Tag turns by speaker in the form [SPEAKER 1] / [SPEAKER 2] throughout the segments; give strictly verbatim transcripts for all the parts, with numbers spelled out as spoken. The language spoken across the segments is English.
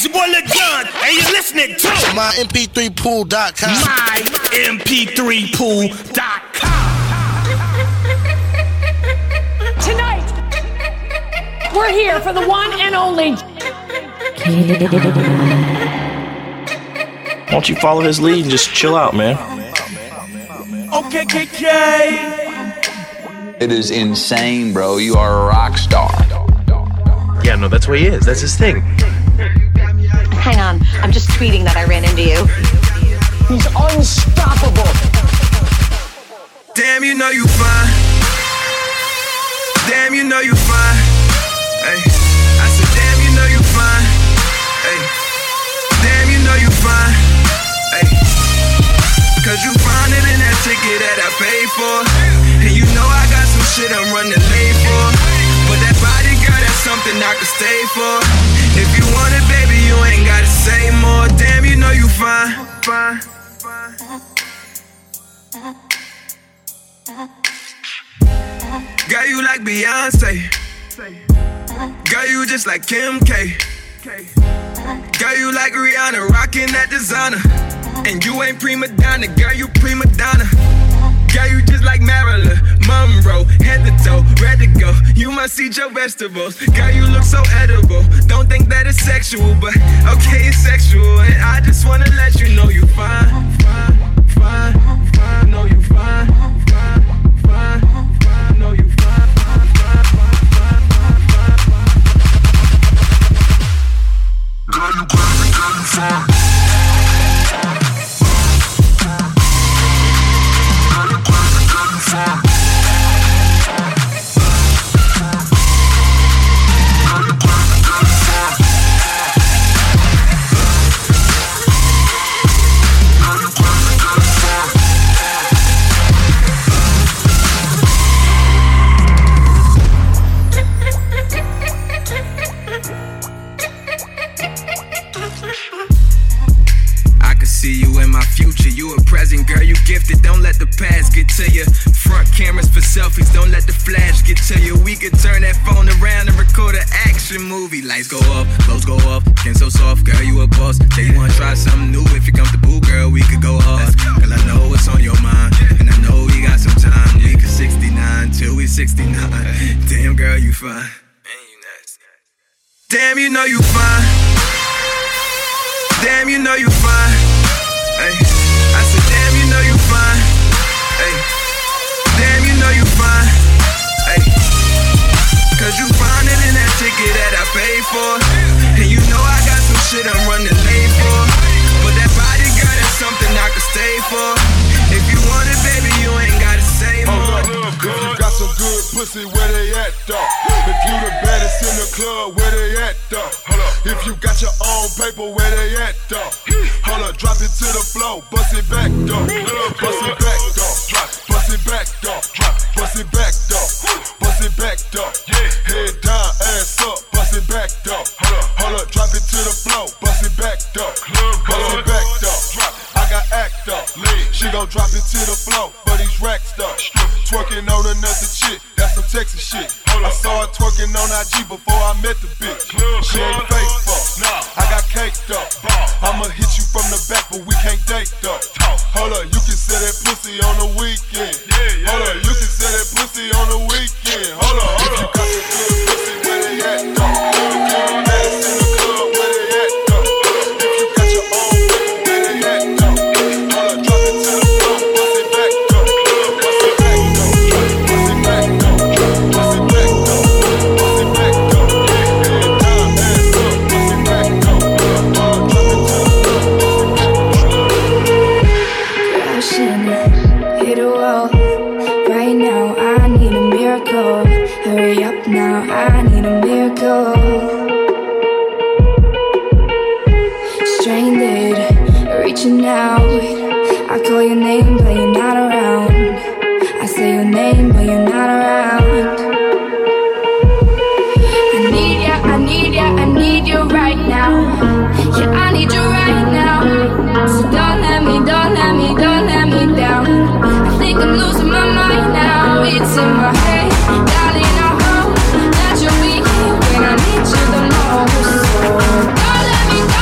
[SPEAKER 1] it's your boy Lil Jon, and you're listening to
[SPEAKER 2] my M P three pool dot com.
[SPEAKER 1] my M P three pool dot com.
[SPEAKER 3] Tonight, we're here for the one and only.
[SPEAKER 4] Why don't you follow his lead and just chill out, man?
[SPEAKER 1] Okay, K K.
[SPEAKER 5] It is insane, bro. You are a rock star.
[SPEAKER 4] Yeah, no, that's what he is. That's his thing.
[SPEAKER 6] Hang on, I'm just tweeting that I ran into you.
[SPEAKER 3] He's unstoppable.
[SPEAKER 1] Damn, you know you fine. Damn, you know you fine. Hey, I said, damn, you know you fine. Hey, damn, you know you fine. Hey, cause you found it in that ticket that I paid for. And you know I got some shit I'm running late for. But that body, girl, that's something I could stay for. If you want it, baby, you ain't gotta say more. Damn, you know you fine, fine, fine. Girl, you like Beyonce. Girl, you just like Kim K. Girl, you like Rihanna, rockin' that designer. And you ain't prima donna, girl, you prima donna. Girl, you just like Marilyn Monroe, head to toe, ready to go. You must eat your vegetables. Girl, you look so edible. Don't think that it's sexual, but okay, it's sexual. And I just wanna let you know you fine, fine, fine, fine. Know you fine, fine, fine, fine. Know you fine, fine, fine, fine, fine, fine. Girl, you crazy, girl, you fine. See you in my future, you a present, girl, you gifted. Don't let the past get to you. Front cameras for selfies, don't let the flash get to you. We could turn that phone around and record an action movie. Lights go up, clothes go up, skin so soft, girl, you a boss. Say you wanna try something new, if you're comfortable, girl, we could go hard. Girl, I know what's on your mind, and I know we got some time. We could sixty-nine till we sixty-nine. Damn, girl, you fine. Damn, you know you fine. Damn, you know you fine. Ay, I said, damn, you know you fine. Ay, damn, you know you fine. Ay, cause you found it in that ticket that I paid for. And you know I got some shit I'm running late for. But that body, girl, that's something I could stay for. If you want it, baby, you ain't gotta say more.
[SPEAKER 7] If you got some good pussy, where they at, though? If you the baddest in the club, where they at, though? If you got your own paper, where they at, though? Hold up, drop it to the floor, bust it back, though. Bust it back, though. Bust it back, though. Bust it back, though. Bust it back, though. Head down, ass up, bust it back, though. Hold up, drop it to the floor, bust it back, though. Bust it back, though. I got act, though. She gon' drop it to the floor, but these racks, though. Twerking on another chick, that's some Texas shit. I saw her twerking on I G before I met the bitch. She ain't faithful, I got caked up. I'ma hit you from the back, but we can't date though. Hold up, you can sell that pussy on the weekend. Hold up, you can sell that pussy on the weekend. Hold up, if you got some good pussy, where they at though? If you the baddest in the club, where they at though? If you got your own paper, where they at though? Hold up, drop it to the floor, bust it back though. Bust it back though, bust it back though, bust it back though, bust it back though. Head down, ass up, bust it back though. Hold up, drop it to the floor, bust it back.
[SPEAKER 8] Crashing, hit a wall. Right now, I need a miracle. Hurry up now, I need a miracle. Stranded, reaching out. I call your name, but you're not around. I say your name, but you're not around. I need ya, I need ya, I need you right now. Yeah, I need you right now. So don't let me, don't let me, don't let me down. I think I'm losing my mind now. It's in my head, darling, I hope that you'll be here when I need you the most. So don't let me go.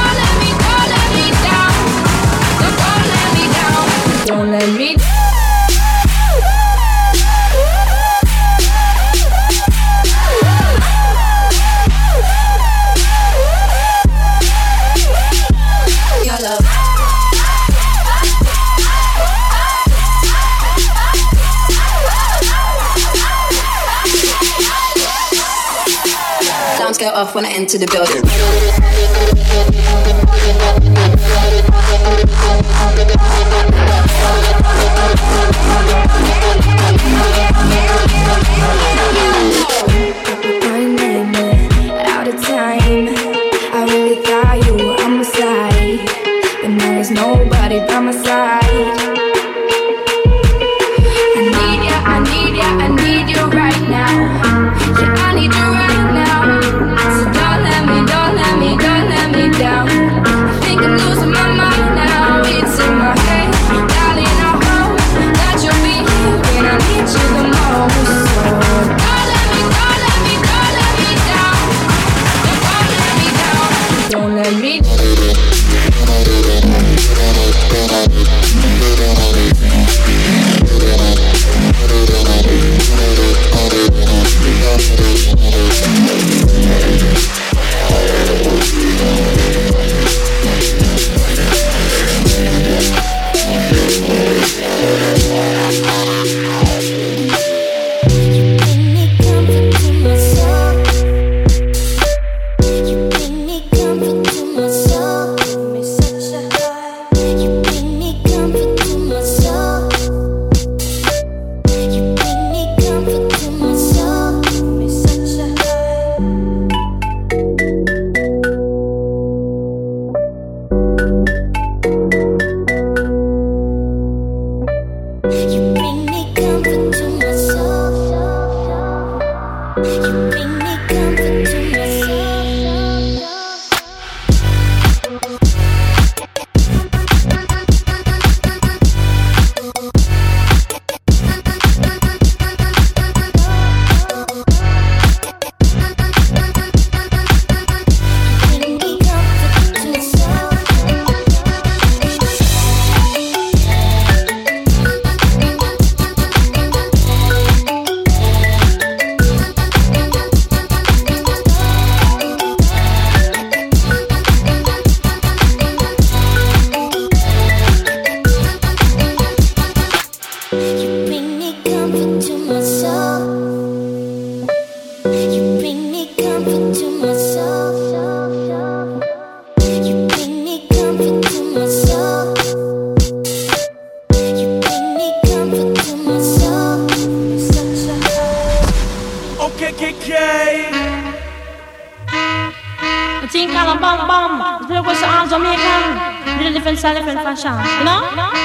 [SPEAKER 9] off when I enter the building.
[SPEAKER 8] Running out of time. I really thought you were on my side, but now there's nobody by my side. I need ya, I need ya, I need you right now. Yeah, I need you right now. So don't let me, don't let me, don't let me down. I think I'm losing my mind now. It's in my head, darling. I hope that you'll be here when I need you the most. So don't let me, don't let me, don't let me down. Don't let me down. Don't let me down.
[SPEAKER 10] You know?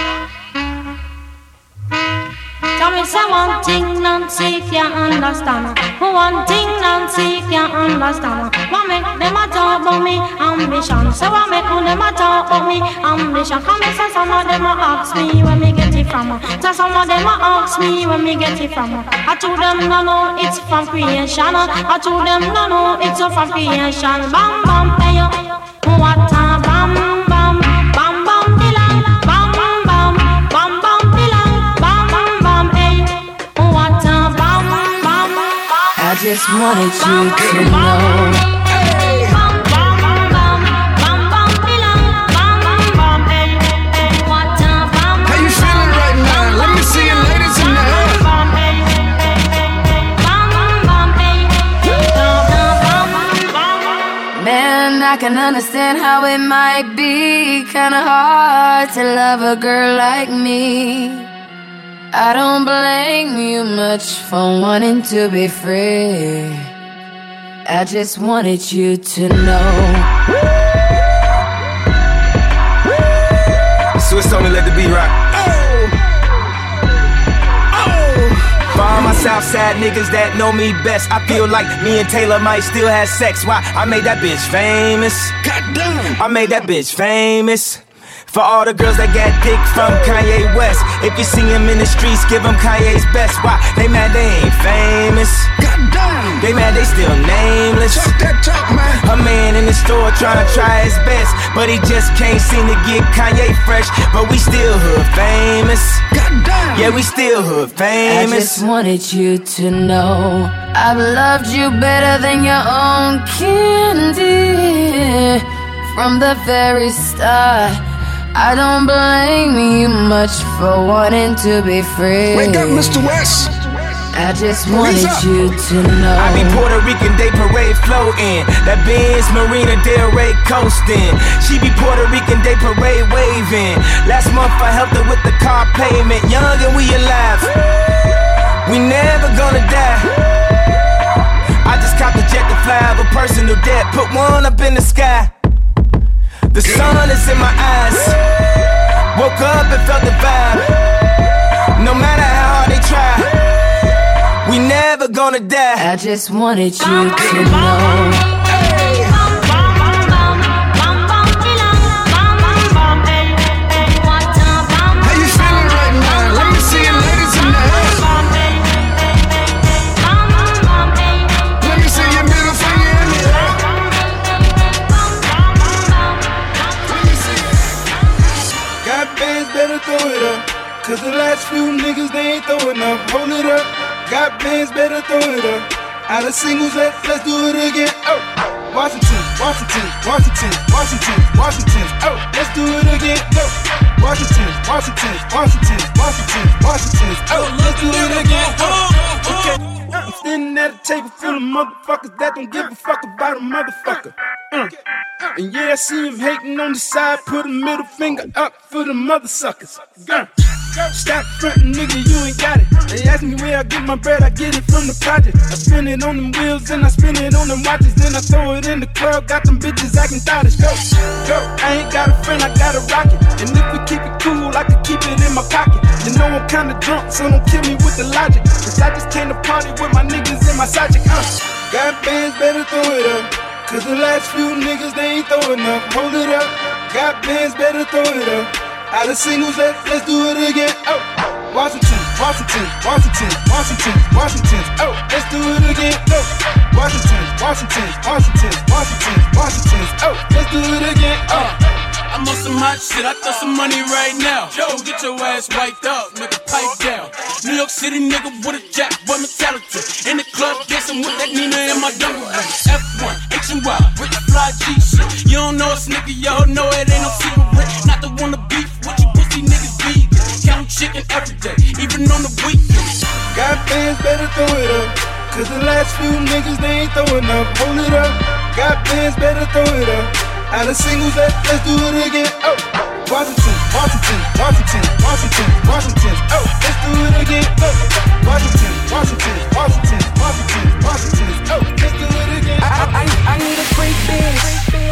[SPEAKER 10] Tell me say one thing Nancy can't understand. One thing Nancy can't understand. What make them a talk about me ambition? So what make them a talk about me ambition? Come and say some of them a ask me where me get it from. So some of them a ask me where me get it from. I told them no no it's from creation. I told them no no it's from creation. Bam bam hey yo, what a bam bam.
[SPEAKER 8] I just wanted you to know.
[SPEAKER 1] How you feeling right now? Let me see you ladies in the air.
[SPEAKER 8] Man, I can understand how it might be kinda hard to love a girl like me. I don't blame you much for wanting to be free. I just wanted you to know.
[SPEAKER 1] Swiss only let the beat rock. Oh, oh. For all my Southside niggas that know me best, I feel like me and Taylor might still have sex. Why? I made that bitch famous. Goddamn. I made that bitch famous. For all the girls that got dick from Kanye West, if you see him in the streets, give him Kanye's best. Why? They mad they ain't famous. Goddamn. They mad they still nameless. Talk that talk, man. A man in the store trying to try his best, but he just can't seem to get Kanye fresh. But we still hood famous. Goddamn. Yeah, we still hood famous.
[SPEAKER 8] I just wanted you to know I've loved you better than your own candy from the very start. I don't blame you much for wanting to be free.
[SPEAKER 1] Wake up, Mister West.
[SPEAKER 9] I just wanted you to know.
[SPEAKER 1] I be Puerto Rican Day Parade floating. That Benz Marina Del Rey coasting. She be Puerto Rican Day Parade waving. Last month I helped her with the car payment. Young and we alive. We never gonna die. I just copped a jet to fly over personal debt. Put one up in the sky. The sun is in my eyes. Woke up and felt the vibe. No matter how hard they try, we never gonna die.
[SPEAKER 9] I just wanted you to know.
[SPEAKER 11] Cause the last few niggas, they ain't throwing up. Hold it up, got bands, better throw it up. Out of singles, let, let's do it again. Oh, Washington, Washington, Washington, Washington, Washington. Oh, let's do it again. Go, Washington, Washington, Washington, Washington, Washington. Oh, let's do it again. Oh, okay. I'm standing at a table full of motherfuckers that don't give a fuck about a motherfucker. Mm. And yeah, I see him hating on the side, put a middle finger up for the mother suckers. Uh. Stop frontin', nigga, you ain't got it. They ask me where I get my bread, I get it from the project. I spin it on them wheels and I spin it on them watches. Then I throw it in the club, got them bitches acting thottish. Go, go, I ain't got a friend, I got a rocket. And if we keep it cool, I can keep it in my pocket. You know I'm kinda drunk, so don't kill me with the logic. Cause I just came to party with my niggas in my subject. Uh. Got bands, better throw it up. Cause the last few niggas, they ain't throwing up. Hold it up, got bands, better throw it up. Out of singles, let, let's do it again. Oh, Washington, Washington, Washington, Washington, Washington. Oh, let's do it again. Go, Washington, Washington, Washington, Washington, Washington. Oh, let's do it again. Oh.
[SPEAKER 12] I'm on some hot shit, I throw some money right now. Yo, get your ass wiped up, nigga, pipe down. New York City nigga with a jack, boy mentality. In the club dancing with that Nina in my double ring. F one, H and Y, with the fly G shit. You don't know us, nigga, y'all know it ain't no secret. Not the one to beef with you pussy niggas vegan. Count chicken every day, even on the weekend.
[SPEAKER 11] Got bands, better throw it up. Cause the last few niggas, they ain't throwing up. Hold it up, got bands, better throw it up. Out of singles, let, let's do it again. Oh, Washington, Washington, Washington, Washington, Washington. Oh, let's do it again. Oh, Washington, Washington, Washington, Washington, Washington. Oh, let's do it again.
[SPEAKER 13] I, I, I need a free bitch.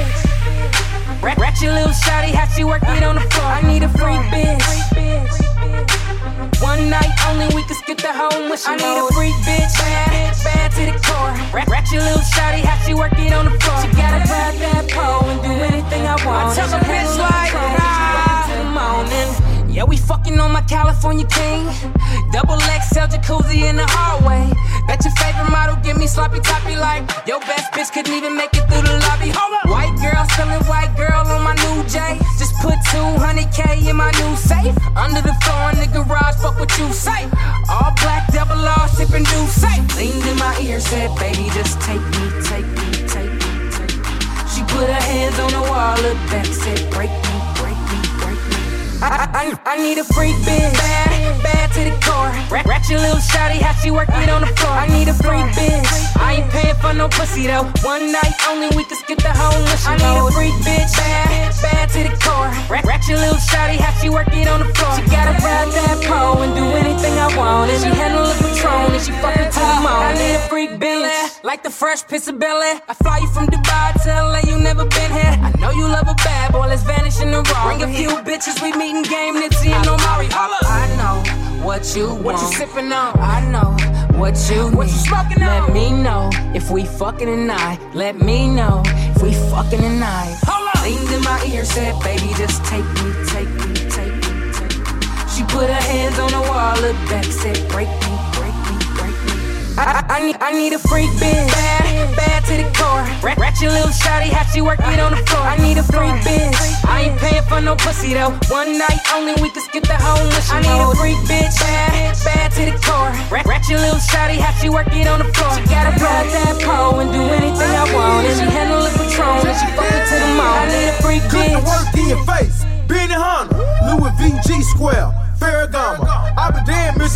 [SPEAKER 13] Rat, rat your little shawty, how she work it on the floor. I need a free bitch. One night only, we can skip the whole mission. I need a freak bitch, bad, bad to the core. Rat, rat your little shawty, how she work it on the floor. She gotta grab that pole and do anything I want. I tell a bitch like, ah, to the morning. Yeah, we fucking on my California king. Double X L jacuzzi in the hallway. Bet your favorite model give me sloppy toppy like your best bitch couldn't even make it through the lobby. Hold up. White girl selling white girl on my new J. Just put two hundred K in my new safe. Under the floor in the garage, fuck what you say. All black, double R, sipping do safe. Leaned in my ear, said, baby, just take me, take me, take me, take me. She put her hands on the wall, looked back, said, break me, break me, break me. I, I, I need a freak bitch, bad, bad to the core. Rat, rat your little shawty, how she work it on the floor. I need a freak bitch, I ain't paying for no pussy though. One night only, we can skip the whole mission. I need a freak bitch, bad, bad to the core. Rat, rat your little shawty, how she work it on the floor. She gotta grab that pole and do anything I want. And she handle the Patron and she fuck me to the moon. I need a freak bitch, like the fresh piece of Bel-Air. I fly you from Dubai to L A, you never been here. I know you love a bad boy, let's vanish in the raw. Bring a few bitches, we meet in game, Nipsey and Omari. I know what you want. What you sippin' on? I know what you need. What you smoking on? Let me know if we fucking tonight. Let me know if we fucking tonight. Hold up. Leaned in my ear, said, baby, just take me, take me, take me, take me. She put her hands on the wall, looked back, said, break me, break me, break me. I, I, I need, I need a freak bitch, bad, bad to the core. Rat, rat your little shawty, how she work it on the floor. I need a freak bitch, I ain't paying for no pussy though. One night only, we can skip the whole mission. I need a freak bitch, bad, bad to the core. Rat, rat your little shawty, how she work it on the floor. She gotta grab that pole and do anything I want. And she handle the Patron and she fuck it to the moon. I need a freak bitch.
[SPEAKER 14] Good to work in your face, Benny Hunter, Louis V G Square, Ferragamo. I be damn if she tell me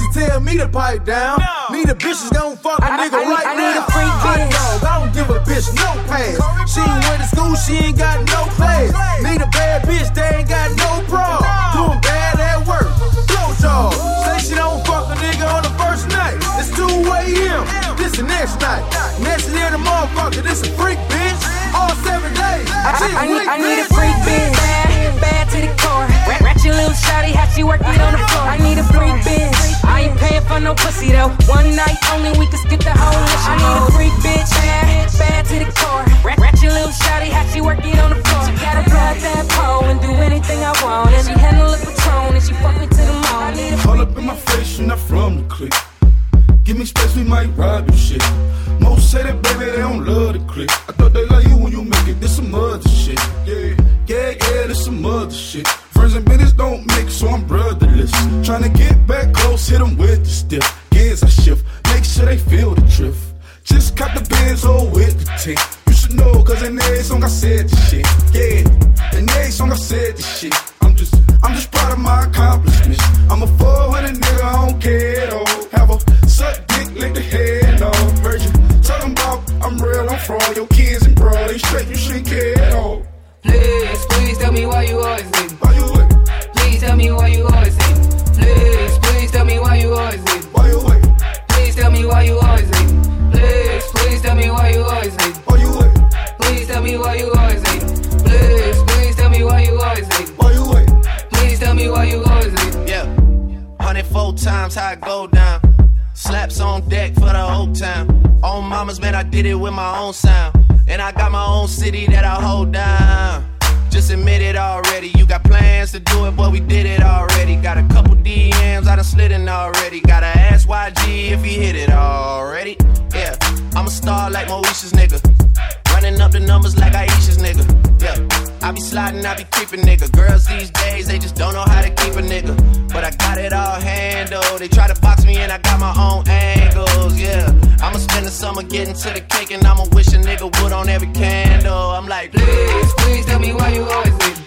[SPEAKER 11] me to pipe down. No. Me the bitches gon' fuck a
[SPEAKER 13] I,
[SPEAKER 11] nigga
[SPEAKER 13] I, I
[SPEAKER 11] right
[SPEAKER 13] need,
[SPEAKER 11] now.
[SPEAKER 13] I need a freak bitch.
[SPEAKER 11] Dog, I don't give a bitch no pass. She ain't went to school, she ain't got no class. Need a bad bitch, they ain't got no bra. Doing bad at work, blow job. Say she don't fuck a nigga on the first night. It's two a m, this the next night. Next year the motherfucker, this a freak bitch. All seven days.
[SPEAKER 13] I, I, I, need, I need a freak bitch. Bad, bad to the core. Ratchet little shawty, how she work it on the floor. I need a freak bitch. I ain't paying for no pussy though. One night only, we can skip the whole list. I need a freak bitch. Bad, bad to the core. Ratchet little shawty, how she work it on the floor. She gotta grab that pole and do anything I want. And she handle the Patron and she fuck me to the moon. I need a
[SPEAKER 7] all up in my face, you're not from the clique. Give me space, we might rob you shit. Most say that baby, they don't love the clique. I thought they love you when you make it, this some other shit. Yeah, yeah, yeah, this some other shit. Friends and business don't mix, so I'm brotherless. Tryna get back close, hit them with the stiff. Gears I shift, make sure they feel the drift. Just cop the Benzo with the tick. You should know, cause in every song I said this shit. Yeah, in every song I said this shit. I'm just, I'm just proud of my accomplishments. I'm a four hundred nigga, I don't care at all. Have a suck dick, lick the head off. Heard you talking about I'm real, I'm fraud. Your kids and bro, they straight, you shouldn't care at all.
[SPEAKER 13] Please, please tell me why you always leave.
[SPEAKER 7] Why you wait?
[SPEAKER 13] Please tell me why you always leave. Please, please tell me why you always leave.
[SPEAKER 7] Why you wait?
[SPEAKER 13] Please tell me why you always leave. Please, please tell me why you always leave.
[SPEAKER 7] Why you wait?
[SPEAKER 13] Please tell me why you always leave. Please, please tell me why you always leave.
[SPEAKER 7] Why you wait?
[SPEAKER 13] Please tell me why you always leave.
[SPEAKER 14] Yeah, one hundred four times how it go down. Slaps on deck for the whole town. On mamas, man, I did it with my own sound. And I got my own city that I hold down. Just admit it already. You got plans to do it, but we did it already. Got a couple D Ms, I done slid in already. Gotta ask Y G if he hit it already. Yeah, I'm a star like Moesha's nigga. Running up the numbers like Aisha's nigga. Yeah, I be sliding, I be creeping nigga. Girls these days, they just don't know how to keep a nigga. But I got it all handled. They try to box me in, I got my own angles. Yeah, I'ma spend the summer getting to the cake, and I'ma wish a nigga would on every candle. I'm like,
[SPEAKER 13] please, please tell me why you always leave.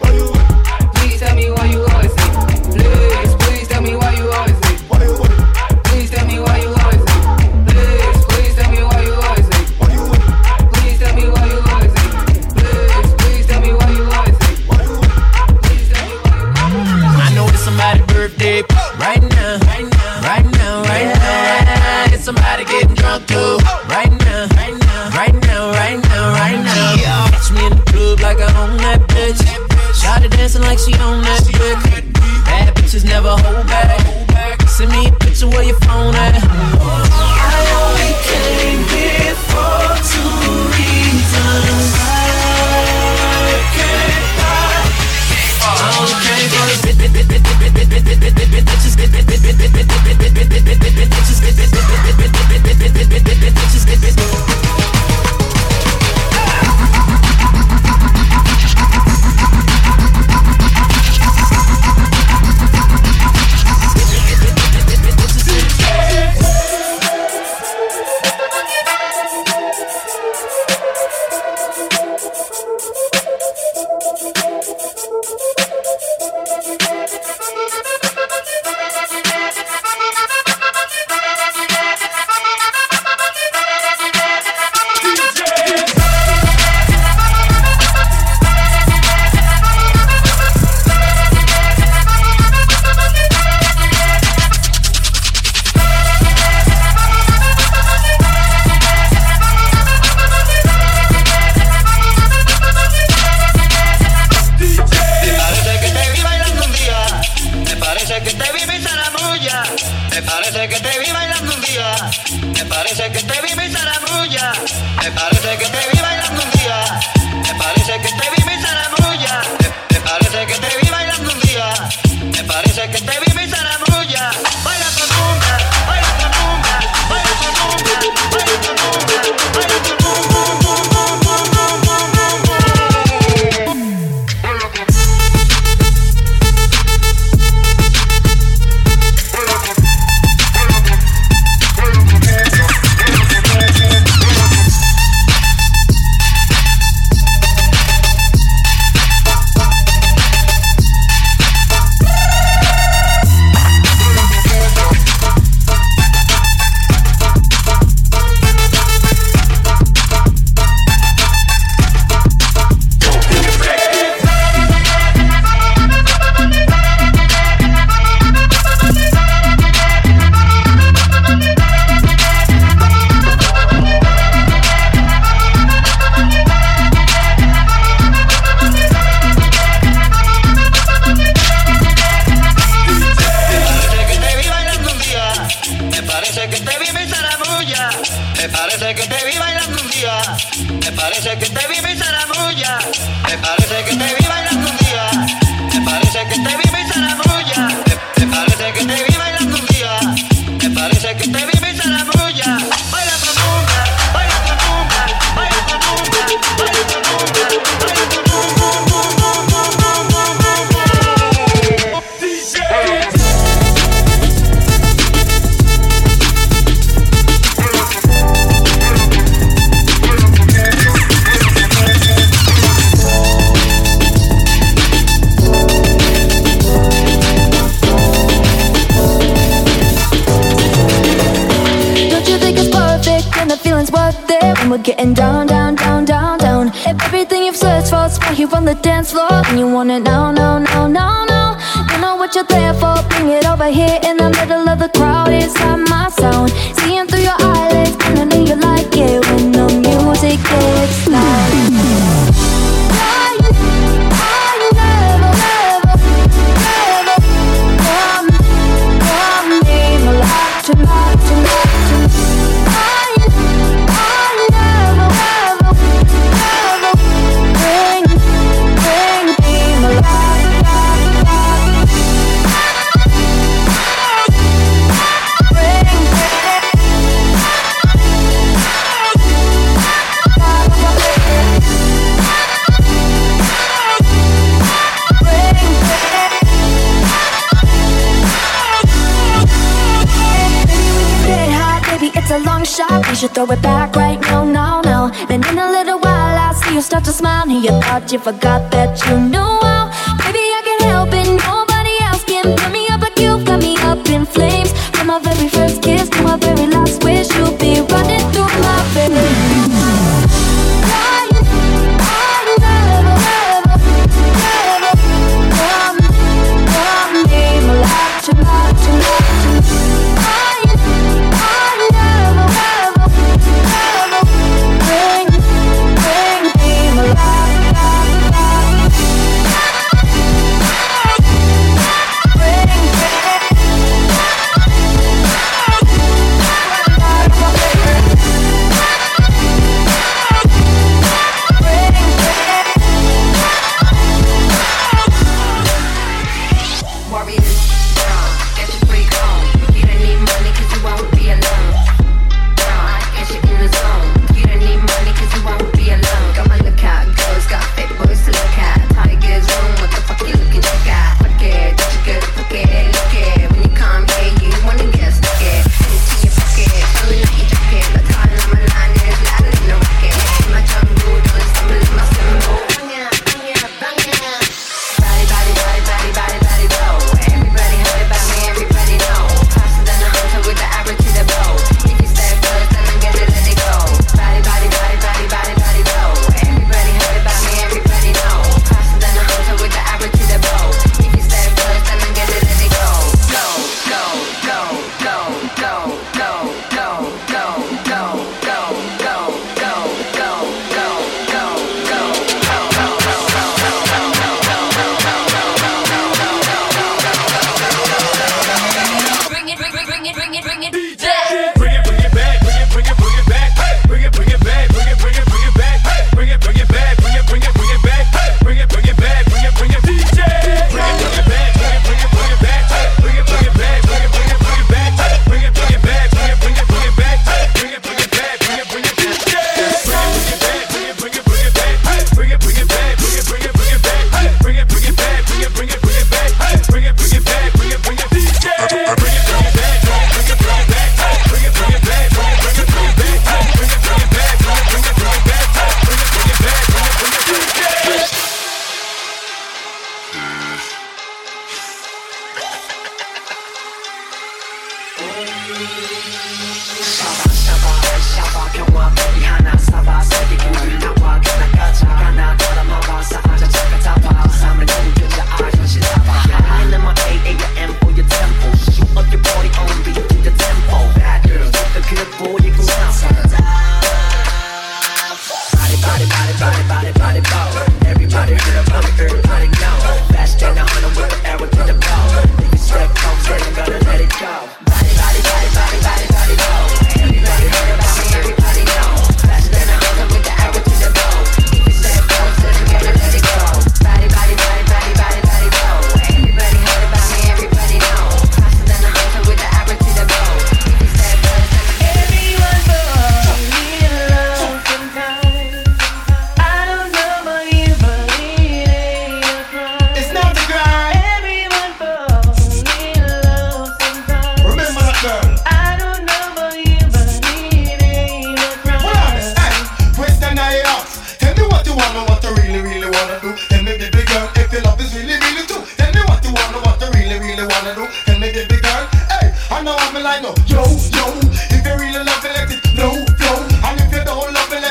[SPEAKER 13] Please tell me why you always leave. Please, please tell me why you always leave. Please tell me why you always leave. Please, please tell me why you always leave. Please tell me why you always leave. Please, please tell me why you always leave. Please tell me why you always leave.
[SPEAKER 15] I know it's somebody's birthday right now, right now, right now, right now. It's somebody getting drunk too right now, right now, right now, right now, right now. Catch me in the club like I own that bitch. Shawty dancing like she on that dick. Bad bitches never hold back. Send me a picture where your phone at. I only came here for two reasons. I can't lie. I only came for the bit bit bit bit bit bit bit bit bit bit bit bitches bit bit bit bit bit bit bit bit bit bit bit bit bitches bit bit bit bit bit bit bit bit bit bit bit bitches bit bit.
[SPEAKER 8] and we're getting down, down, down, down, down. If everything you've searched for is right here on the dance floor, and you want it now, now, now, now, now. You know what you're there for, bring it over here in the middle of the crowd. Inside my sound, seeing through your eyelids, and I know you like it when the music gets loud. Tonight, tonight, tonight, I, I never, ever, ever bring, bring me alive, alive, alive. Bring, it's a long shot, you should throw it back right now, now, now. Then in a little while I see you start to smile, and you thought you forgot that you knew how. Baby, I can't help it, nobody else can put me up like you've got me up in flames. From my very first kiss to my very last wish, you'll be running through my veins. Tonight, tonight, tonight, I, I never, ever, ever bring, bring me alive, alive, alive. Bring,
[SPEAKER 16] me like no. Yo, yo, if you really love it, let it flow, flow. And if you don't love it, let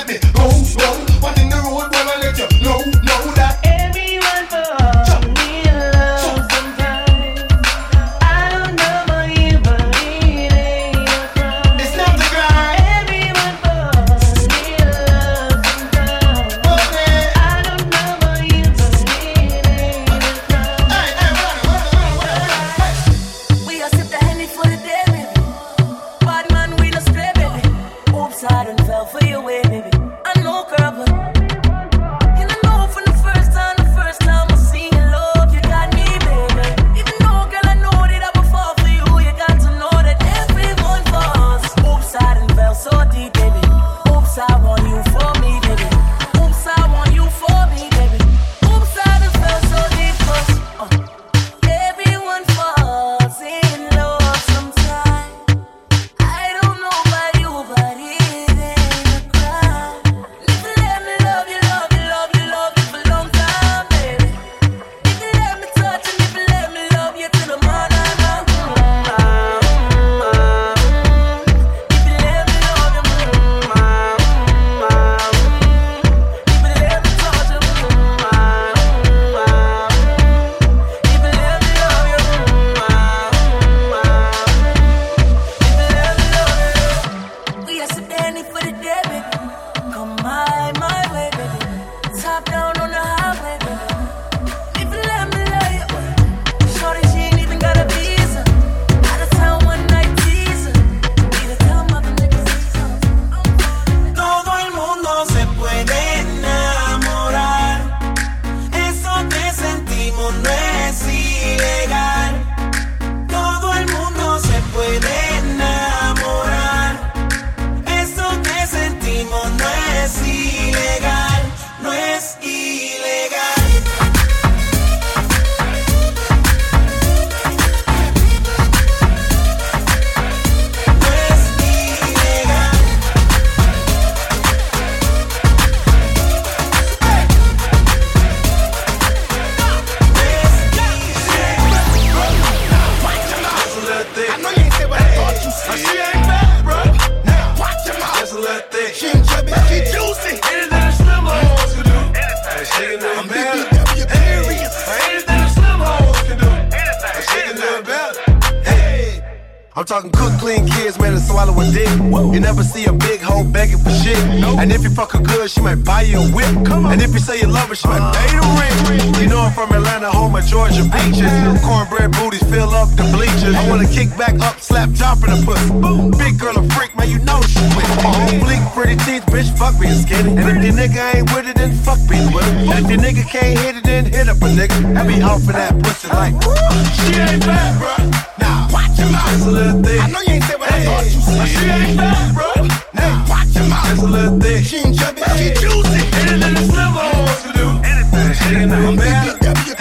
[SPEAKER 16] talking cook, clean kids, man, and swallow a dick. You never see a big hoe begging for shit. And if you fuck her good, she might buy you a whip. And if you say you love her, she might pay the rent. You know I'm from Atlanta, home of Georgia beaches. Cornbread booties fill up the bleachers. I wanna kick back up, slap, drop in the pussy. Big girl a freak, man, you know she with it. Bleak, pretty teeth, bitch, fuck being skinny. And if your nigga ain't with it, then fuck being with it. And if your nigga can't hit it, then hit up a nigga. And be out for that pussy like, she ain't bad, bruh. Nah, watch your mouth. Just a little thick. I know you ain't say what hey. I thought you said. She ain't bad, bruh. Nah, watch your mouth. Just a little thick. She ain't chubby, she juicy. Anything the slim hoes can do. Anything she can do better.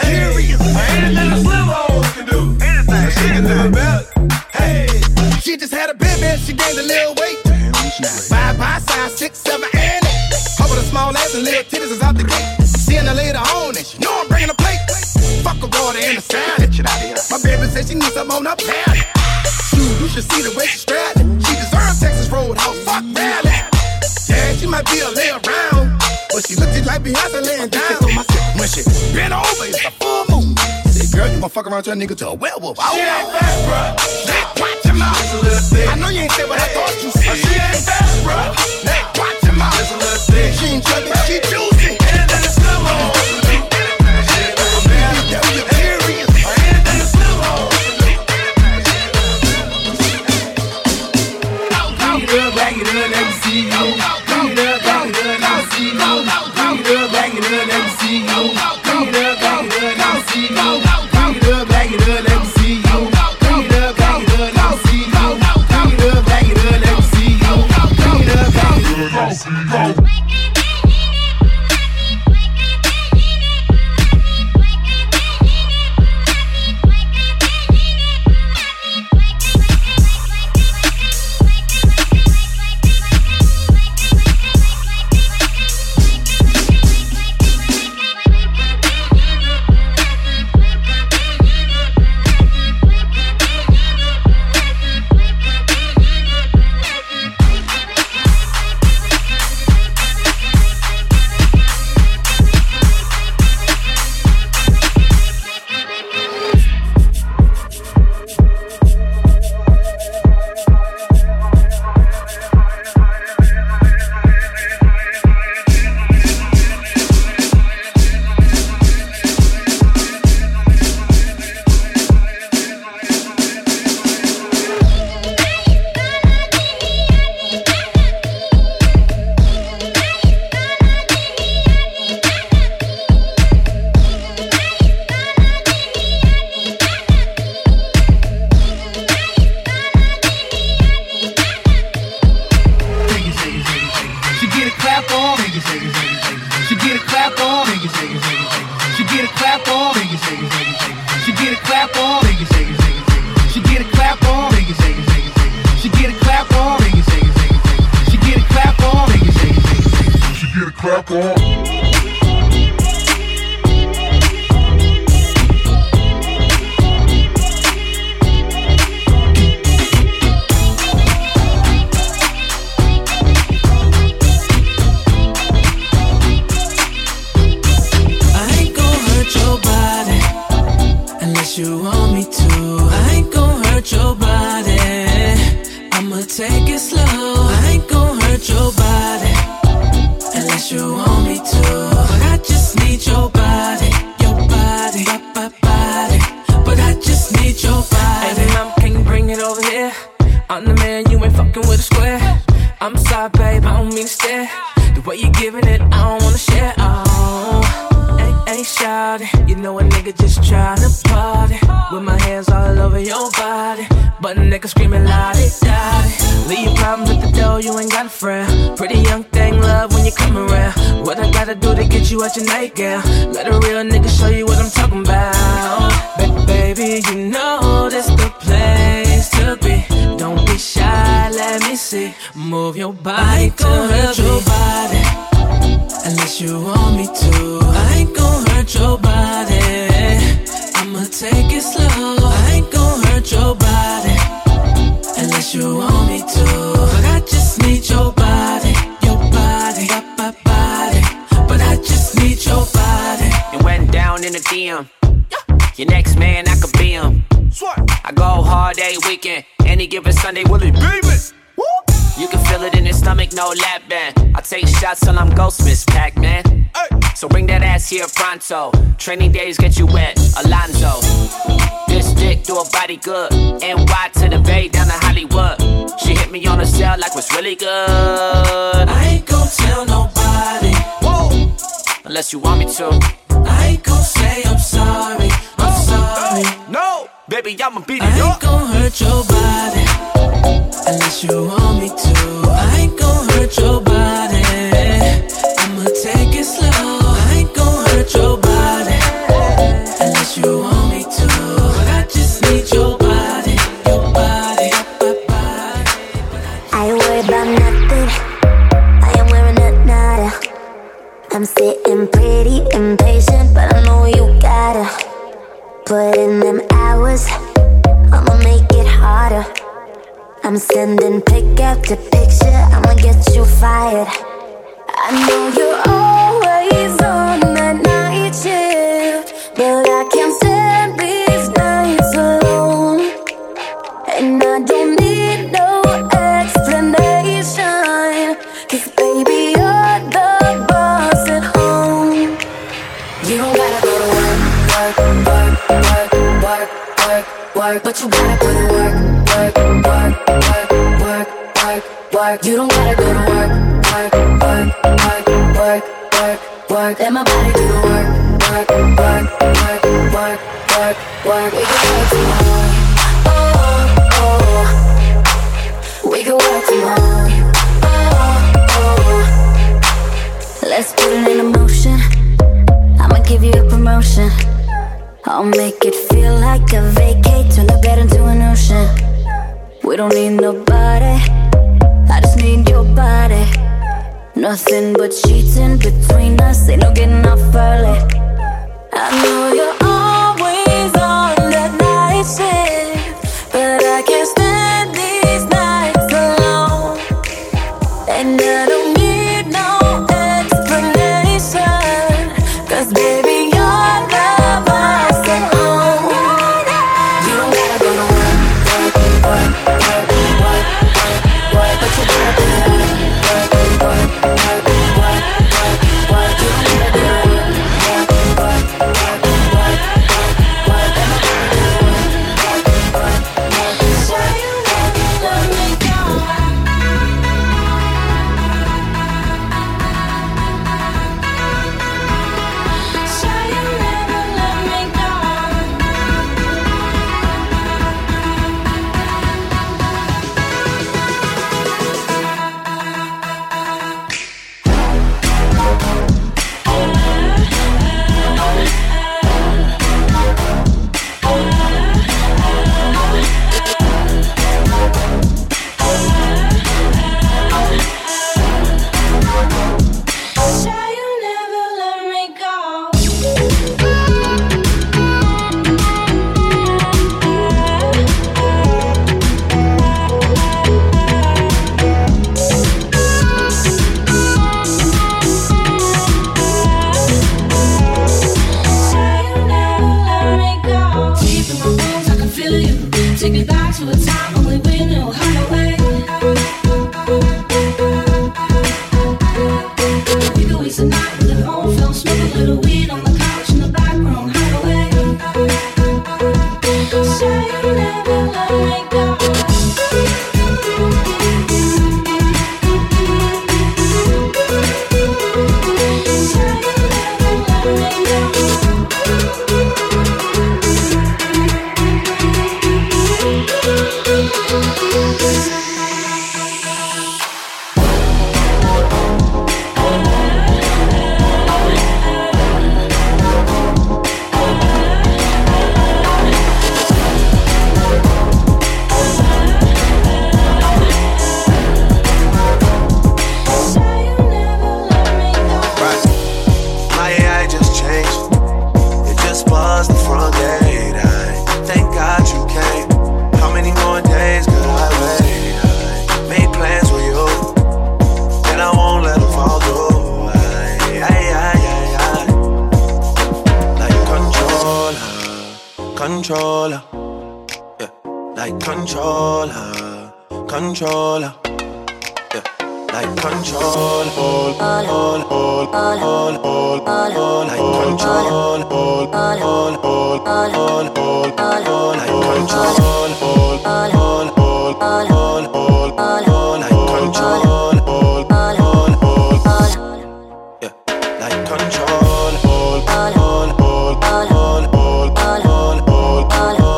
[SPEAKER 16] Anything the slim hoes can do. Anything she can do better. Hey, she just had a baby, she gained a little weight. Five by size, six, seven, and eight. Her with a small ass and little titties is out the gate. Seeing her later on, and she know I'm bringing a plate. Fuck a water in the salad. My baby said she needs some on her palate. Shoot, you should see the way she straddling. She deserves Texas Roadhouse, fuck rally. Yeah, she might be a lay around, but she looked just like Beyonce laying down. When she bent over, it's a full moon. Say, girl, you gon' fuck around your nigga to a werewolf. She ain't bad, bruh. Hey, watch your mouth. Just a little thick. I know you ain't say what I thought you said. She ain't bad, bruh. Hey, watch your mouth. Just a little thick. She ain't chubby, she juicy. Anything that's slim on.
[SPEAKER 17] Your next man, I could be him.
[SPEAKER 15] I go hard every weekend, any given Sunday, will it be me? You can feel it in your stomach, no lap band. I take shots till I'm ghost, Miss Pac-Man. So bring that ass here pronto. Training days get you wet, Alonzo. This dick do a body good. N Y to the Bay, down to Hollywood. She hit me on the cell like what's really good. I ain't gon' tell nobody, whoa, unless you want me to. I ain't gon' say I'm sorry, I'm sorry. No, baby, I'ma beat it up. I ain't gon' hurt your body unless you want me to. I ain't gon' hurt your body, I'ma take it slow. I ain't gon' hurt your body unless you want me to. But I just need your body, your body, your body.
[SPEAKER 17] I ain't worried about nothing, I am wearing a nada. I'm sitting pretty impatient, but I know you gotta put in them hours, I'ma make it harder. I'm sending pic after picture, I'ma get you fired. I know you're always on that night shift, but I can't stand these nights alone. And I don't need no explanation, 'cause baby, you're the boss at home. You don't gotta go to work, work, work, work, work, work, work, but you gotta put in work, work, work, work, work, work, work. You don't gotta go to work, work, work, work, work, work, work. Let my body do the work, work, work, work, work, work, work. We can work tomorrow, oh, oh. We can work tomorrow, oh, oh. Let's put it in motion, I'ma give you a promotion. I'll make it feel like a vacate, turn the bed into an ocean. We don't need nobody, I just need your body. Nothing but sheets in between us, ain't no getting off early. I know you're always on that night shift, but I can't stand these nights alone. And I don't need no explanation, 'cause baby, you're the boss at home. You don't gotta go to work, work, work, work, work, work, work, but you gotta do the work, work, work, work, work, work, work. You don't gotta do the work, work, work, work, work, work, work. Let my body do the work, work, work, work. Say you never let me go. Say you never let me go. Say you never let me go. Deep in my bones, I can feel you. Take me back to a time only we knew how to wait. We could waste a night with a home film, smoke a little weed on the couch in the back room, how to wait. Say you never let me go. Say you never let me
[SPEAKER 14] My A I just changed. It just buzzed the front gate. I thank God you came. How many more days could I wait? I made plans with you, and I won't let them fall through. I, I, I, I, I. Like controller, controller.
[SPEAKER 18] like controller, controller. Yeah, like controller, all, all, all, all, all, all, like controller, all, all, all, all, all, all, like controller, all, all, all, all, all, all, like controller, all, all, all, all, yeah, like control, all, all, all, all, all, all, all, all, all,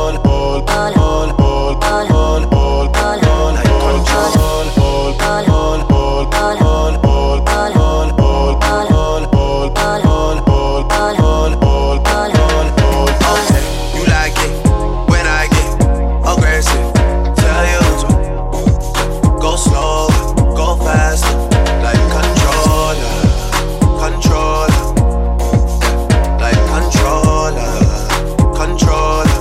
[SPEAKER 18] all, all, all, like control, all, all, all, all, all, all, all, all, all, all, okay, you like it when I get aggressive. Tell you to go slow, go faster, like controller, controller, like controller, controller.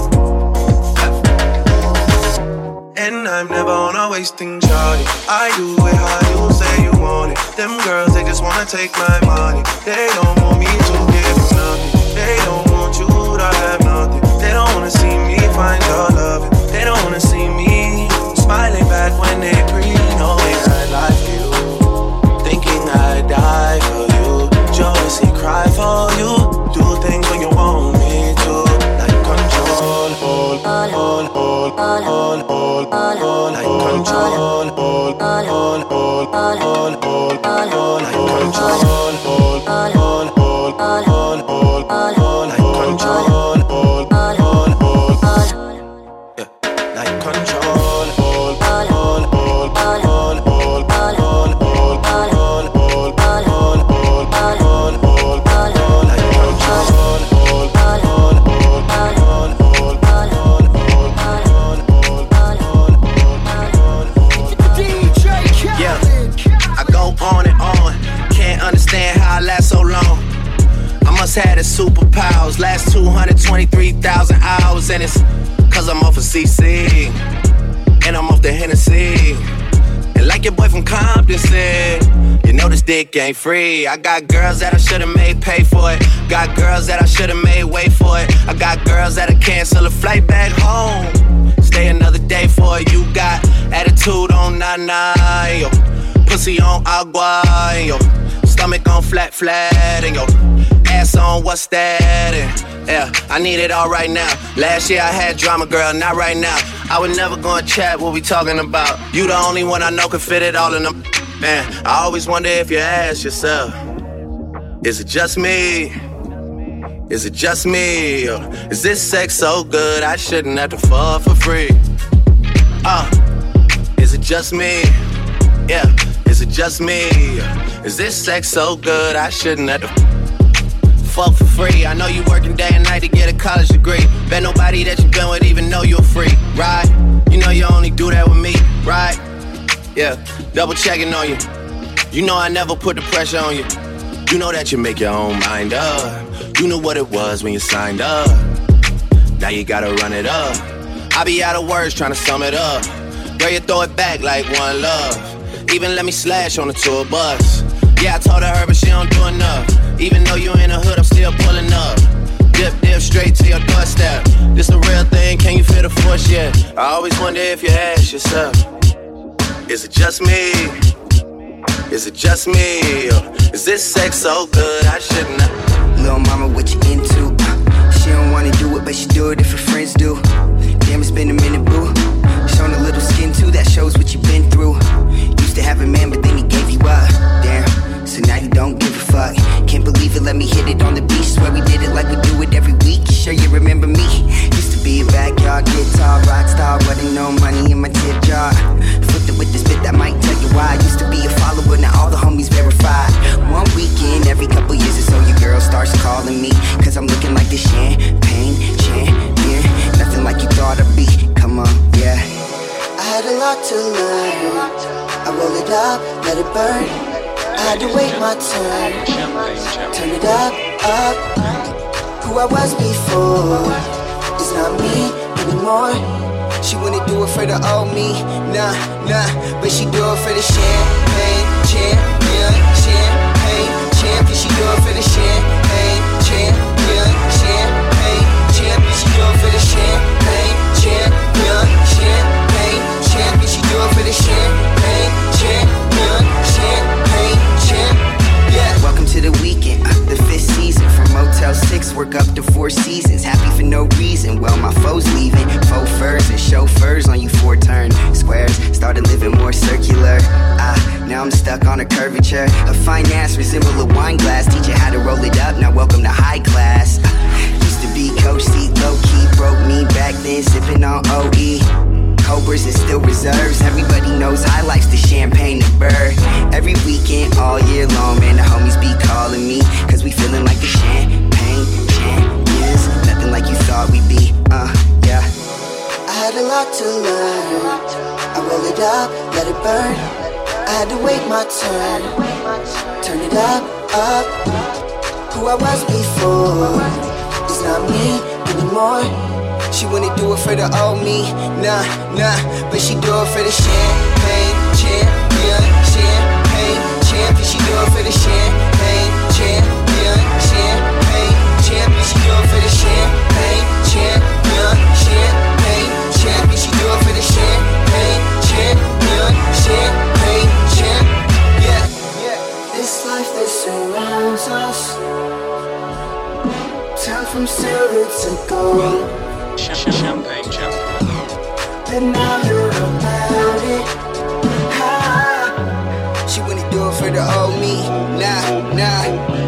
[SPEAKER 18] And I'm never on a wasting charge. I do it how you say you want it. Them girls, they just wanna take my money. They don't want me to give you nothing. They don't want you to have nothing. They don't wanna see me find your love. They don't wanna see me smiling back when they breathe. Knowing I like you, thinking I die for you. Jealousy cry for you. Do things when you want me to. Like control, all, all, all, all, all, all, like control, all, all, all, all, all, all, like control, all, all, all, all, all, all, like control, all, all, all, yeah, like control, all, all, all, all, all, all, all, all, like control, yeah, I go on and on. Can't understand how I last so long. I must have the superpowers. Last two hundred twenty-three thousand hours. And it's cause I'm off of C C. And I'm off the Hennessy. And like your boy from Compton said, you know this dick ain't free. I got girls that I should've made pay for it. Got girls that I should've made wait for it. I got girls that'll cancel a flight back home. Stay another day for it. You got attitude on nine, yo. Pussy on agua, and yo. Stomach on flat, flat, and yo. Ass on what's that, and yeah, I need it all right now. Last year I had drama, girl, not right now. I would never go and chat what we talking about. You the only one I know can fit it all in them. Man, I always wonder if you ask yourself, is it just me? Is it just me? Or is this sex so good I shouldn't have to fuck for free? Uh, is it just me? Yeah, is it just me? Is this sex so good I shouldn't have to fuck for free? I know you working day and night to get a college degree. Bet nobody that you been with even know you're free, right? You know you only do that with me, right? Yeah, double checking on you. You know I never put the pressure on you. You know that you make your own mind up. You knew what it was when you signed up. Now you gotta run it up. I be out of words trying to sum it up. Girl, you throw it back like one love. Even let me slash on the tour bus. Yeah, I told her, but she don't do enough. Even though you in the hood, I'm still pulling up. Dip, dip, straight to your doorstep. This the real thing, can you feel the force yet? I always wonder if you ask yourself, is it just me? Is it just me? Or is this sex so good I shouldn't have?
[SPEAKER 19] Lil' mama, what you into? She don't wanna do it, but she do it if her friends do. Damn, it's been a minute, boo. Showing a little skin too, that shows what you've been through. Used to have a man, but then he gave you up. Damn, so now you don't give a fuck. Can't believe it, let me hit it on the beach. Swear we did it like we do it every week. Sure you remember me? Used to be a backyard guitar rock star, running no money in my tip jar. Flipped it with this bit that might tell you why. Used to be a follower, now all the homies verified. One weekend every couple years or so, your girl starts calling me, cause I'm looking like the champagne champion. Nothing like you thought I'd be, come on, yeah.
[SPEAKER 20] I had a lot to learn. I roll it up, let it burn. I had to wait my turn. Turn it up, up. Who I was before is not me anymore.
[SPEAKER 19] She wouldn't do it for the old me, nah, nah. But she do it for the champagne champion, champagne champion. She do it for the champagne champion, champagne champion. She do it for the champagne champion, champagne. seasons. Happy for no reason, well my foes leaving. Faux furs and chauffeurs on you four turn squares. Started living more circular. Ah, now I'm stuck on a curvature. A fine ass resemble a wine glass. Teach you how to roll it up, now welcome to high class. Ah, used to be coach seat, low key, broke me back then, sipping on O E. Cobras and still reserves. Everybody knows I likes the champagne and burr. Every weekend, all year long, man, the homies be calling me, cause we feeling like the champagne champions. Nothing like you thought we'd be, uh, yeah.
[SPEAKER 20] I had a lot to learn. I roll it up, let it burn. I had to wait my turn. Turn it up, up. Who I was before is not me anymore.
[SPEAKER 19] She wouldn't do it for the old me, nah, nah. But she do it for the champagne champion, champagne champion. She do it for the champagne champion, champagne champion. She do it for the champagne champion, champagne champion. She do it for the champagne champion, champagne champion. Yeah, yeah.
[SPEAKER 20] This life that surrounds us, turn from silver to gold.
[SPEAKER 21] Champagne champion.
[SPEAKER 20] But now you're about it.
[SPEAKER 19] Ha. She wouldn't do it for the old me, nah, nah.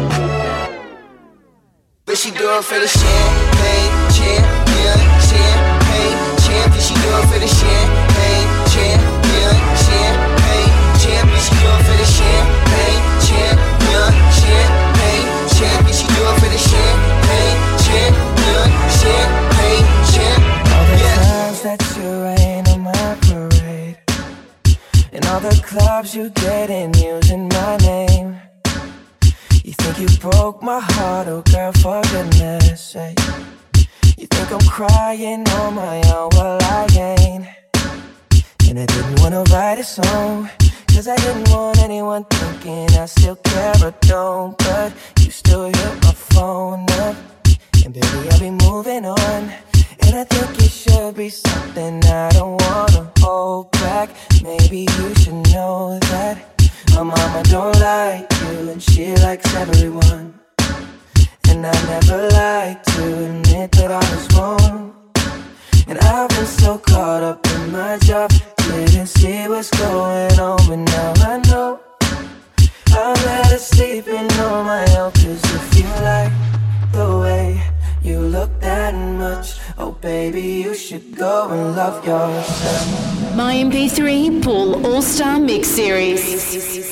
[SPEAKER 19] But she do it for the champagne champion, champagne champion. She do it for the champagne champion, champagne champion. She do it for the champagne champion, champagne champion. She do it for the champagne champion, champagne champion.
[SPEAKER 22] All the times that you rain on my parade, and all the clubs you get in using my name. You think you broke my heart, oh girl, for goodness sake. You think I'm crying on my own, well I ain't. And I didn't wanna write a song, cause I didn't want anyone thinking I still care or don't. But you still hit my phone up, and baby I'll be moving on. And I think it should be something I don't wanna hold back. Maybe you should know that my mama don't like you, and she likes everyone. And I never like to admit that I was wrong. And I've been so caught up in my job, didn't see what's going on. But now I know I'm better sleeping on my own. Cause if you like the way you look that much, oh baby, you should go and love yourself.
[SPEAKER 23] My M P three Paul All-Star Mix Series.